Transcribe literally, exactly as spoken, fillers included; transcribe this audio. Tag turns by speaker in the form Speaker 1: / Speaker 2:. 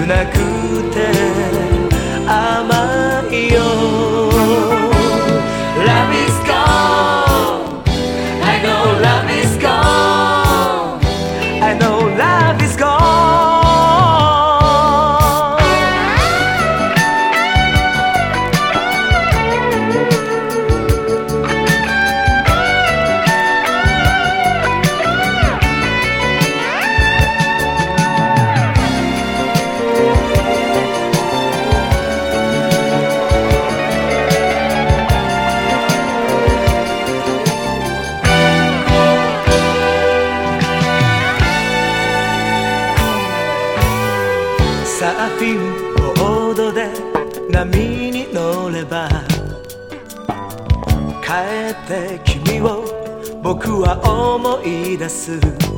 Speaker 1: なくて甘いよ。 Love is gone I know love is gone I know love is gone サーフィンボードで波に乗れば帰って君を僕は思い出す。